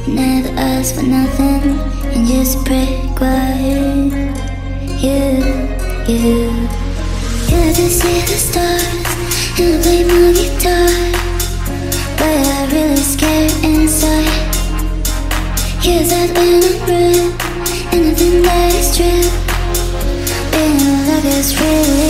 Never ask for nothing and just break quiet. You like to see the stars and I play my guitar, but I'm really scared inside. You said when I'm real, anything that is true, being like it's really